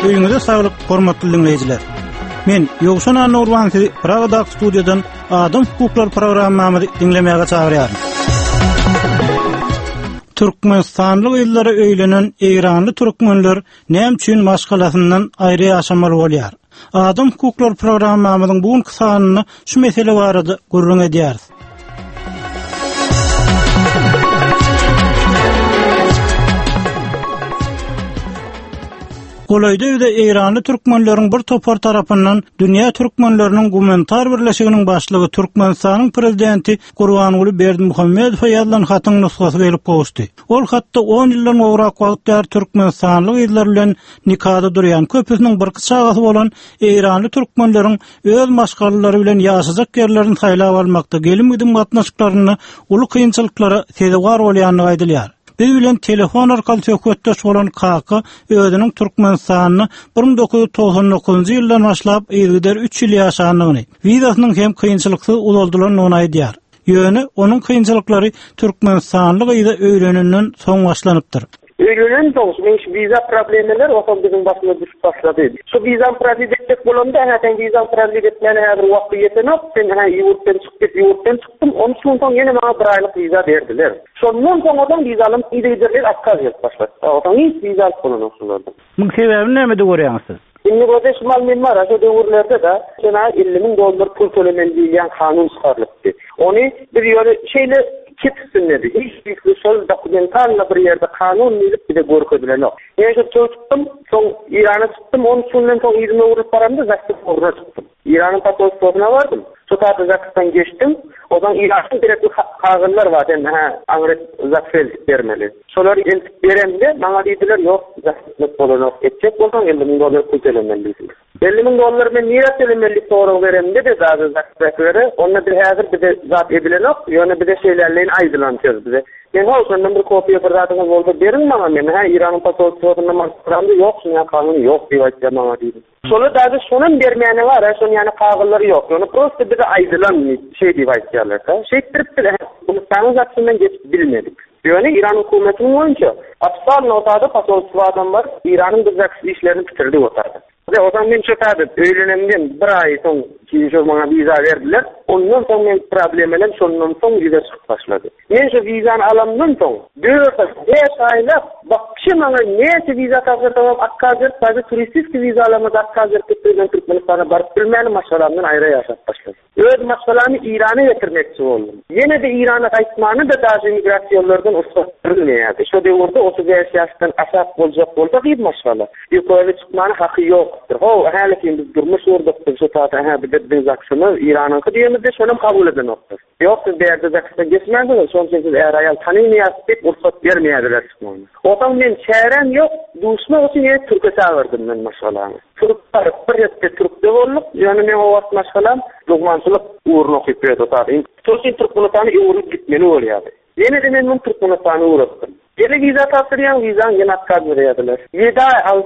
Öýüňize saglyk, hormatly dinleýijiler. Men Ýogşan Anurwan sizi Pragada studiýadan Adam hukuklar programmamy dinlemäge çagyrýarym. Türkmenistanlyk ýyllara öýlenen Eýranly türkmenler näme üçin maşgalasyndan aýry ýaşamaly bolýar? Adam hukuklar programmamynyň bugünkü sanyny şu mesele barada gurrun edýäris. Golaýda Eýranly türkmenleriň bir topar tarapyndan dünýä türkmenleriniň gumanitar birleşiginiň başlygy Türkmenistanyň prezidenti Gurbanuly Berdimuhammedow ýazlan hatyň nusgasy gelip goşdy. Ol hatda 10 ýyldan ograk wagtlar Türkmenistanlyk ýyllar bilen nikahda durýan köpüsiniň bir kysagaty bolan Eýranly türkmenleriň öz maşgalary bilen ýaşajak ýerlerini saýlap almakda gelim gidim gatnaşyklaryny uly kynçylyklara sebäp bolýanyny aýdylýar. Biz bilen telefon arkaly söhbetdeş bolan Kaka özüniň Türkmenistanyny 1999-njy ýyldan başlap ýygyder 3 ýyl ýaşanyny, wizasynyň hem kynçylyksy uldurylyny aýdýar. Ýöne onuň kynçylyklary Türkmenistanyň ýyla öýrenenden soň başlanypdyr. Öýlenen soň şu viza problemleri okan bizim başyna düşüp başlady. Şu viza prezidentlik bolanda häzir viza prezidentlerine häzir wagty ýetenok, sen ýurtdan çykdym, onu soň ýene maňa bir aýlyk viza berdiler. Şondan soň adam vizalym ýerler akkaz ýetip başlady. Odan hiç viza bolan şolardan. Muň sebebi näme diýip görýärsiz? Şimdi burada şumal minmar, şu döwürlerde de $50,000 pul tölemen diýen kanun çykarlypdy. Onu bir ýöne şeýle ketsinmedi. Hiç sol dokumentarla bir yerde kanun milip bir de görkezdiler. Yani şu tuttum, son İran'a tuttum, onun sonundan son 20 euro paramda Zakistan tuttum. İran'ın pasaportuna vardım. Sotatı Zakistan geçtim. Odan İran'ın direkt kağıtlar var. Yani Angret Zakistan vermeli. Soları eltip veremde bana dediler yok Zakistan bolanok edecek. Ondan $50,000 pul tölemeliyim. $50,000 ben niye tölemelik doğru veremde de zaten Zakistan onunla bir hazır bir de zat edilen yok. Yani bir de şeylerle aydınlatıyoruz bize. Ben olsun bir kopya fırlatınız oldu verin bana ben. İran'ın pasaportuna markıramda yok. Ya kanunu yok diye bana dedim. Sonra da sonun vermeyene var. Son yani kağıtları yok. Yani proste bir de aydınlan şey diye başlayarlar. Şey triptir. Bunu sanız aksından geçip bilmedik. Yani İran hükümetinin oyunca apsal notada pasaportlu adam var. İran'ın güzel işlerini bitirdi otardı. O zaman ben çöterdim. Öğlenemden bir ay son bana viza verdiler. Ondan sonra ben problemlerim sonundan son viza çıkıp başladı. Ben şu vizanı alamdan son 4 aylar bakışım bana neyse viza kazırtamam akkazır. Sadece turistik viza alamaz akkazır. Türkmenistan'a barıp bilmeyelim maşgalarımdan ayrı yaşat başladı. Öz maşgalarını İran'a getirmekçi oldum. Yine de İran'a kaçmanı da daha migrasyonlardan ustatırılmaydı. Şu de orada 35 yaştan aşağı olacak iyi maşgalar. Yukarı çıkmanın hakkı yok. Halikin biz durmuş orada şu taata bir de zaksını İran'ın kıdiyemizde şöyle kabul eden nokta. Yok siz değerde zaksına geçmezsiniz. Son siz eğer ayal tanıymayasın deyip ursat vermeyediler çıkmanı. Otan ben çeyrem yok. Duşma için yine Türk'e çağırdım ben maşalahını. Türk'ler bir yette Türk'de olduk. Yani ben o vakit maşalahım Lugmançılık uğrunu okuyup verdi. Türk'ün Türk'ünü uğrup gitmeni oluyordu. Yine de ben Türk'ünü uğrattım. Gene viza taptıryan vizan gene akkaz veriyordular. 7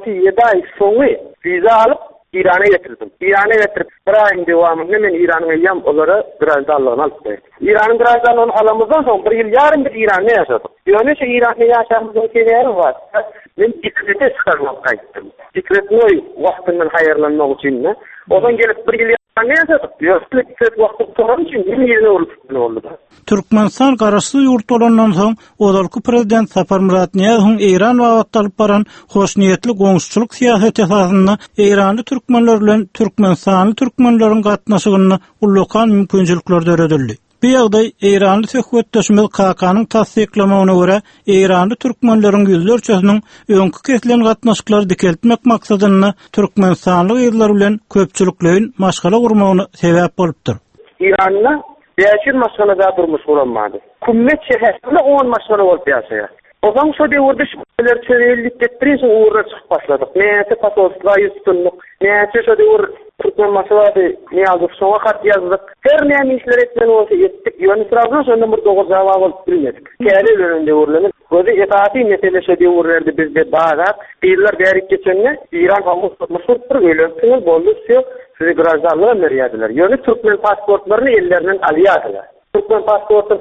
ay sonu viza alıp İran'a getirdim. İran'a getirip bir ayın devamında ben İran'a yam onlara grajdallığını alıp verdim. İran'ın grajdallığını alamızdan sonra bir yıl yarın bir İran'da yaşadım. Yani şu İran'da yaşamımızın şeyleri var. Ben dikrete çıkarmak kayıttım. Dikretin o vaktinden hayırlanmak için ne? Odan gelip bir yıl ne yazdık? Dikret vakti tutan için bir yerine oldu. Türkmenistan garaşly ýurt bolandan soň odalky prezident Sapar Murat Niýazowyň Eýran wagtda alyp baran hoşniýetli goňşuçylyk siýasat esasynda Eýranly türkmenler bilen Türkmenistanly türkmenleriň gatnaşygyny ullukan mümkinçilikler döredildi. Bu ýagdaý Eýranly söhbetdeşimiz Kakanyň tasdiklamagyna görä Eýranly türkmenleriň ýüzlerçesiniň öňkü kesilen gatnaşyklary dikeltmek maksadyny Türkmenistanly ýyllar bilen köpçüliklerin maşgala gurmagyna sebäp bolupdyr. İran'la Beşir maşgalada durmuş bolanmady. Kummet şäherinde 10 maşgala bolup ýaşaýar. O zaman şu döwürde şeýler çörelik getiriş uğra çıkıp başladyk. Näçe pasaportlar ýüztünlük, näçe şu döwür Türkmen masalady niýaldyk, şoňa hat ýazdyk. Her näme işler etmen bolsa etdik. Ýöne Trabzon şonda bir doguz jawab alyp bilmedik. Käle önünde urlanyp, gözi etaty mesele şu döwürlerde bizde baýat, ýyllar berip geçenle İran halky meşhur bir öýlensiň boldy, sizi grajdallyk berýärdiler. Ýöne Türkmen pasportlaryny ellerinden alýardylar. Türkmen pasportu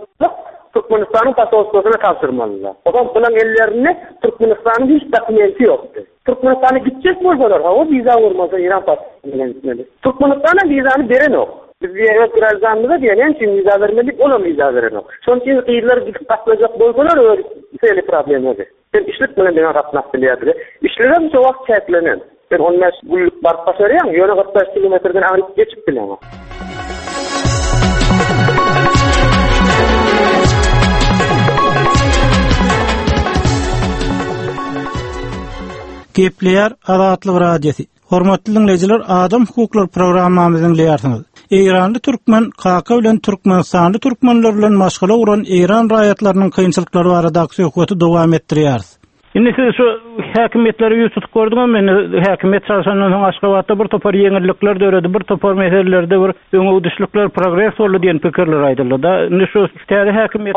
Türkmenistan'ın pasaportuna tapşırmalılar. O zaman bunun ellerinde Türkmenistan'ın hiç dokumenti yoktu. Türkmenistan'a gidecek bolsalar, o viza olmasa İran pasportu gitmeli. Türkmenistan'a vizanı beren ok. Biz diğer grazdanımıza diyen için viza vermedik, olan viza veren ok. Son için kıyılar gidip patlayacak bolsalar öyle seyli problemleri. Ben işlik bilen bana ratnak biliyadır. İşlerim çoğuk çeklenen. Ben onunla gulluk barıp başarıyam, yöne 45 kilometreden ağrıp geçip bilen o. Gepleyer Azatlyk Radiosi. Hormatly dinleyijiler, Adam hukuklar programmamyzyň leýärsiňiz. Eýranly türkmen Kaka bilen Türkmenistanly türkmenler bilen maşgala uran Eýran raýatlarynyň kynçylyklary barada söhbeti dowam etdirýäris. Indi siz şu häkimetleri ýüztük gördüňiz men häkimet çalışanlaryň Aşgabatda bir topar ýeňillikler döredi, bir topar meselelerde bir öňe düşlükler progress boldy diýen pikirler aýdyldy da. Indi şu täze häkimet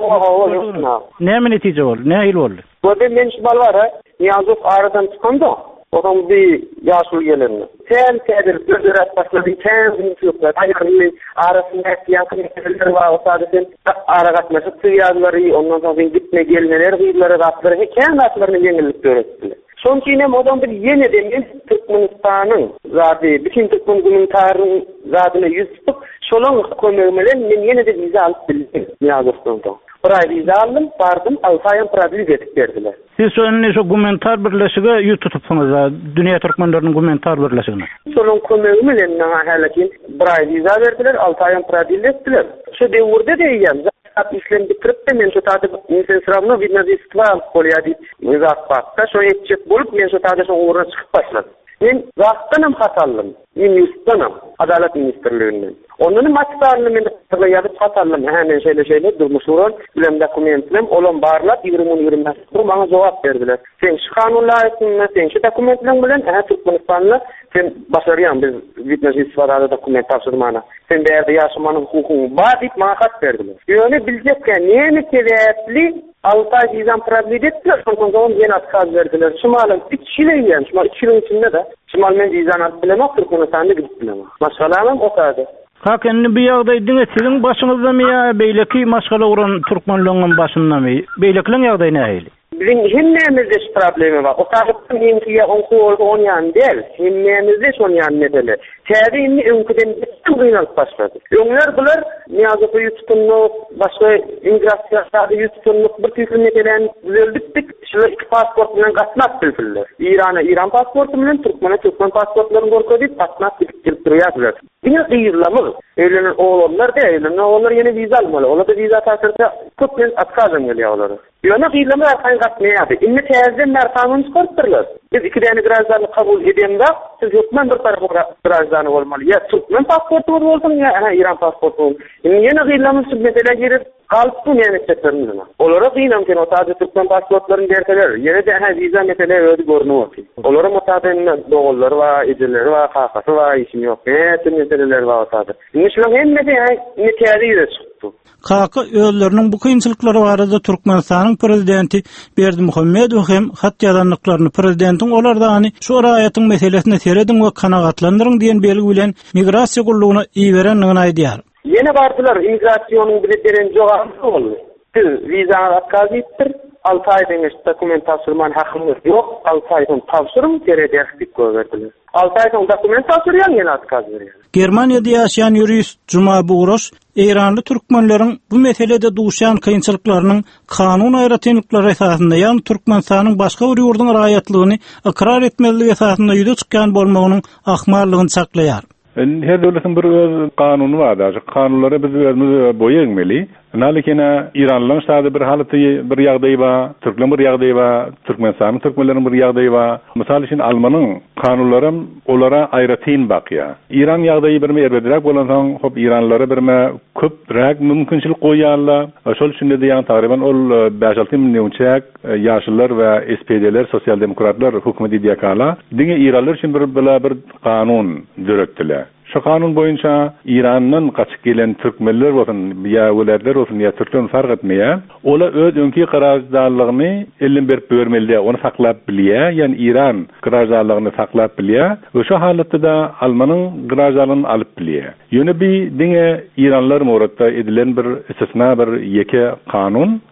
näme netije boldy? Näil boldy? Bu da men şu balwara Niyazov aradan çıkanda onun bir yaşlı geleni. Sen kadir ödürat başladı. Sen yoklar. Ayarlı arasında yakın meseleler var. O sadece aragatması tıyarları, ondan sonra gitme gelmeler, gıyıları, ratları, kendi ratlarını yenilik öğrettiler. Son çiğnem odan bir yeni demin Türkmenistan'ın zaten bütün Türkmen gümüntarın zatına yüz tutup şolun konuğumelen men yeni de vize alıp bildim Niyazov'dan. Buraya vize aldım, vardım, 6 ayın pradili verip verdiler. Siz şu Gumentar birleşige yüz tutupsunuz, Dünya Türkmenlerinin Gumentar birleşigine. Şolun konuğumelen halakin buraya vize verdiler, 6 ayın pradili ettiler. Şu devrde deyiyem, zaten işlem bitirip de men şu tadı insan sıramına bir nazistva alıp kolyadi nizat bakta. Şu etçek bolup men şu tadı son uğruna çıkıp başladım. Men vaqtanam hatalım, men yustanam, Adalet Ministerliğinden. Onun maçlarını men yazıp hatalım, hemen şeyle durmuşuran, bilem dokumentlem, olan barlap 20-25 bana cevap verdiler. Sen şu kanunla aitsinle, sen şu dokumentlem bilen, Türkmenistan'la sen başarıyan biz Vitnaj istifadada dokument tavsırmana. Sen bir yerde yaşamanın hukukunu var deyip bana kat verdiler. Yani bilecekken neyini sebepli 6 ay vizan problem ettiler. Sonra zaman yeni atkaz verdiler. Şimal'ın 2 kişiyle yani. Şimal 2 yılın içinde de. Şimal men vizan atıp bilemem. Türkmenistan'da gidip bilemem. Maşgalamam o kadar. Hakenni bir ýagdaýda sizin başyňyzda mı ya beýleki maşgala uran türkmenleriň başynda mı? Beýlekliň ýagdaýy nähili? Bizim hemmemizde şu problemi var. O taraftan hemkiye on yan değil. Hemmemizde son yan mesele. Tärihini öňkeden tutuynalyp başlady. Öňler bular Niyazov'a ýutunlyk, başga immigrasiýalarda ýutunlyk bir türlü meselen düzeldik. Şular 2 pasport bilen gatnap bildiler. İran'a İran pasportu bilen Türkmen'e Türkmen pasportlaryny gorkodyp gatnap bildirip durýarlar. Diňe gyrlamy. Öýlenen oğlanlar da öýlenen oğlanlar ýene viza almaly. Olar da viza taşyrsa köpmen atkazan gelýärler. Ýöne gyrlamy arkaň gatnaýardy. Inni täzeden kanun çykartdyrlar. Biz 2 däne grazdanly kabul edende siz Türkmen bir tarapy grazdanly bolmaly. Ya Türkmen pasportu bolsun ya İran pasportu. Ýene gyrlamy mesele girip kalıptı memleketlerinde. Olara kıyılamken o tadı Türkmen pasportlarını derseler, yine de viza meseleleri öyle görünüyor ki. Olara mutaben doğulları var, eceleri var, kakası var, işim yok. Bütün meseleleri var o tadı. Nişlan hem niteliyle çıktı. Kaka öğülerinin bu kıyınçılıkları arada Türkmenistan'ın prezidenti Berdimuhammedow hem hat yazanlıklarını prezidentin olarda hani şu raýatyň meselesine seredin ve kanagatlandırın diyen belgi bilen migrasiya gulluğuna iyi verenliğine aydiyar. Yeni bardılar imigrasyonun biletlerin joğarı oldu. Viza atkaz ettir. 6 aydan geçti dokument tavsırman hakkımız yok. 6 aydan tavsırım teredeklik göverdiler. 6 aydan dokument tavsıryan yeni atkaz veriyor. Germaniýada ýaşaýan ýurist Cuma Buğroş, Eýranly türkmenleriň bu meselede duşan kynçylyklarynyň kanun aýratynlyklary esasında ýa-ni Türkmenistanyň başga bir ýurduň raýatlygyny ikrar etmeligi esasında ýüze çykýan bolmagynyň ahmarlygyny saklaýar. Her döwletiň bir öz kanuny bar. Şu kanunlary biz özümiz boýaýmeli. Nalikene İranlyň şahady bir halaty bir ýagdaý bar, Türkmen bir ýagdaý bar, Türkmenistanyň türkmenleriň bir ýagdaý bar. Mysal üçin Almanyň kanunlary olara aýratyn bakýa. İran ýagdaýy bir merbedirek bolansaň, hop İranlary birme köprek mümkinçilik goýýarlar. Şol üçin de ýa-ni taýriban ol 5-6 million ýaşlylar we SPD'ler, sosial demokratlar hökümet edýärler. Diňe İranlylar üçin bir kanun döretdiler. Şu kanun boyunca İran'dan kaçıp gelen Türkmenler olsun, ya ölerler olsun, ya Türkmen fark etmeye, ola öz önkü karardarlığını elin berip börmeli, onu saklap bilye, yani İran karardarlığını saklap bilye, ve şu halatta da Alman'ın karardarlığını alıp bilye. Yönü bir dine İranlılar moratta edilen bir istisna bir yeke kanun.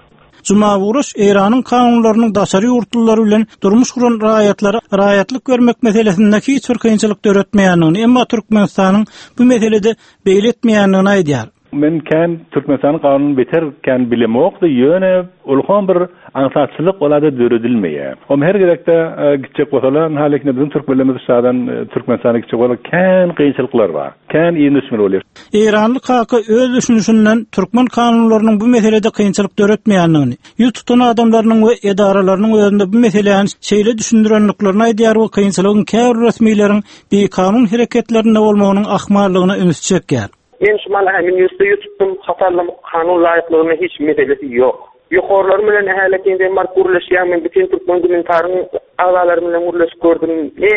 Cuma Uruş Iranyň kanunlarynyň daşary ýurtdulary bilen durmuş guran raýatlara raýatlyk bermek meselesindäki hiç bir kynçylyk döretmeýändigini, emma Türkmenistanyň bu meselede beýle etmeýändigini aýdýar. Men kan Türkmenistan kanuny beterken bilemokdy, ýöne ulhan bir aňsatçylyk bolady döredilmeýär. Her gerekde gitjek bolsalar, halekne bizim türkmenlerimiz şadan Türkmenistana gitjek bolar, kan kynçylyklar bar. Kan ýene bolýar. Iranlyk halky öz düşünüşinden türkmen kanunlarynyň bu meselede kynçylyk döretmeýändigini, ýüz tutan adamlarynyň we edaralarynyň özünde bu meseleni şeýle düşündirenliklerini aýdýar we kynçylygyň käbir resmiýleriň bir kanun hereketlerinde bolmagynyň ahmarlygyna ümit çekýär. Men şumal hemin ýüzde tutdum, hatarly kanun laýyklygyna hiç meselesi ýok. Ýokarlar bilen ählikinde mar gurulýan, men bütün türkmen gümentaryň agalary bilen gurulýan gördüm.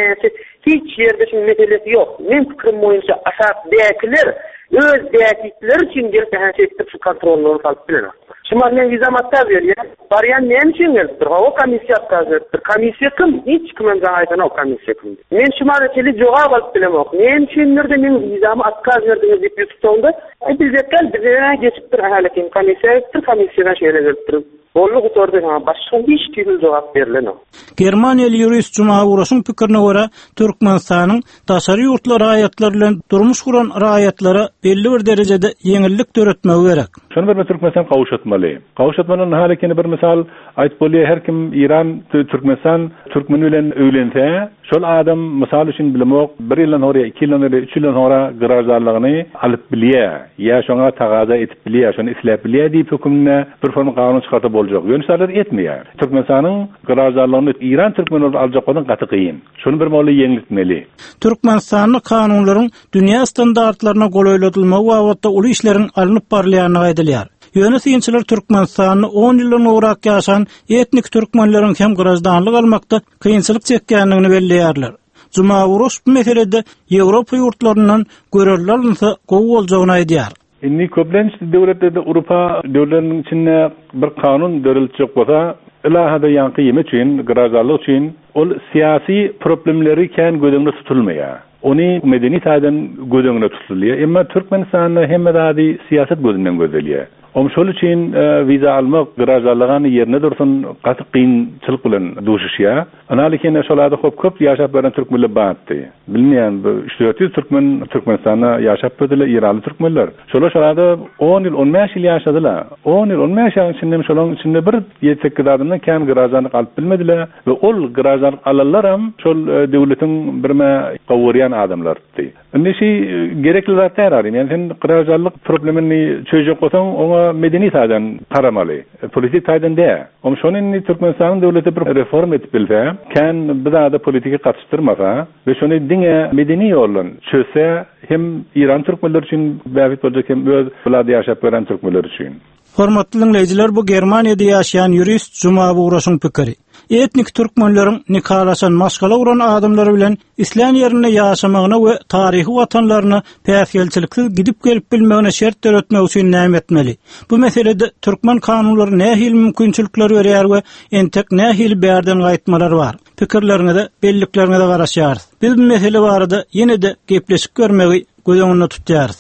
Hiç ýerde şu meselesi ýok. Men pikrim boýunça aşak däkiler öz däkitler üçin gelip häsiýetli şu kontrollerini alyp bilen. Şumal men vizamatda berýär. Barýan men üçin gelipdir. O komissiýa taýýardyr. Komissiýa kim? Hiç kimen gaýdan o komissiýa kim? Men şumal teli jogap alyp bilemok. Men üçindir-de men vizamy atkaz berdiňiz diýip ýetipdi. Bizden bizden geçipdir ählikin komissiýadan şeýle gelipdir. Bollu gutorda başga hiç türlü jogap berilen. Germaniýaly ýurist Cuma Uruşyň pikirine görä, Türkmenistanyň daşary ýurtlar raýatlary bilen durmuş guran raýatlara belli bir derejede ýeňillik döretmegi gerek. Şonu bir Türkmenistan gawşatmaly. Gawşatmanyň halekini bir misal aýtyp bolýar, her kim İran, Türkmenistan türkmen bilen öýlense, şol adam misal üçin bilemok, 1 ýyldan sonra, 2 ýyldan sonra, 3 ýyldan sonra garażdarlygyny alyp bilýär, ýa şoňa tagaza etip bilýär, şonu isläp bilýär diýip hökümne bir forma kanun çykartyp boljak. Ýönüşler etmeýär. Türkmenistanyň garażdarlygyny İran türkmenleri aljak bolan gaty kyn. Şonu bir moly ýeňiltmeli. Türkmenistanyň kanunlaryň dünýä standartlaryna golaýlatylmagy wagtda uly işleriň alınıp barylýanyny aýdylýar. Ýönetimçiler Türkmenistanyny 10 ýyldan urak ýaşan etnik türkmenleriň hem garażdanlyk almakda kynçylyk çekýändigini belleýärler. Cuma Uruş bu meselede Ýewropa ýurtlaryndan görerler alınsa gowy boljagyny aýdýar. Inni köplenç döwletlerde Awropa döwletleriniň içinde bir kanun döriljek bolsa, ilahada ýanky ýeme üçin, garażdarlyk üçin ol siyasi problemleri kän gödüňde tutulmaýar. Onu medeni taýdan gödüňde tutulýar. Emma Türkmenistanyň hemme zady siýaset gözünden gözelýär. Şol üçin viza almak garażdarlygyny ýerine dursun gaty kynçylyk bilen duşuşýar. Analykene şolada köp ýaşap beren türkmenler batdy. Bilmeýän bu 300 türkmen Türkmenistanda ýaşap bödüler, İranly türkmenler. Şolada 10 ýyl 15 ýyl ýaşadylar. 10 ýyl 15 ýyl içinde şolaryň içinde bir 7-8 adamdan kän garażdarlyk alyp bilmediler we ol garażdarlyk alanlaram şol döwletiň birme gowurýan adamlardy. Indi gerekli zatlar arym. Yani sen garażdarlyk problemini çöjek bolsaň, oňa medeni taýdan garamaly. Politik taýdan dä. Şonu Türkmenistanyň döwleti bir reform etip bilse, kän bir da politika gatnaşdyrmasa we şonu diňe medeni ýollan çöse, hem İran türkmenleri üçin bäwit boljak, hem öz bulady ýaşap beren türkmenler üçin. Hormatly dinleýijiler, bu Germaniýada ýaşaýan ýurist Cuma Uruşyň pikiri. Etnik türkmenleriň nikahlaşan maskala uran adamlary bilen islam ýerine ýaşamagyna we taryhy watanlaryna päsgelçilikli gidip gelip bilmegine şert döretmek üçin näme etmeli? Bu meselede türkmen kanunlary nähili mümkinçilikler berýär we entek nähili bärden gaýtmalar bar. Pikirlerine belliklerine de garaşýarys. Biz bu mesele barada ýene de gepleşip görmegi göýüňde tutýarys.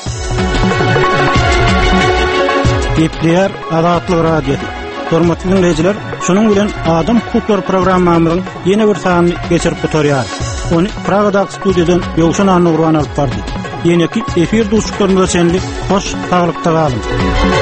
Gepler Azatlyk Radio. Hormatly dinleyijiler, şonuň bilen Adam Hukukları programmamyzyň ýene bir sanyny geçirip oturýar. Onu Pragada studiýadan Ýowşan Anurwan alyp bardy. Ýene-ki efir duşuklarynda senlik hoş taglykda galyn.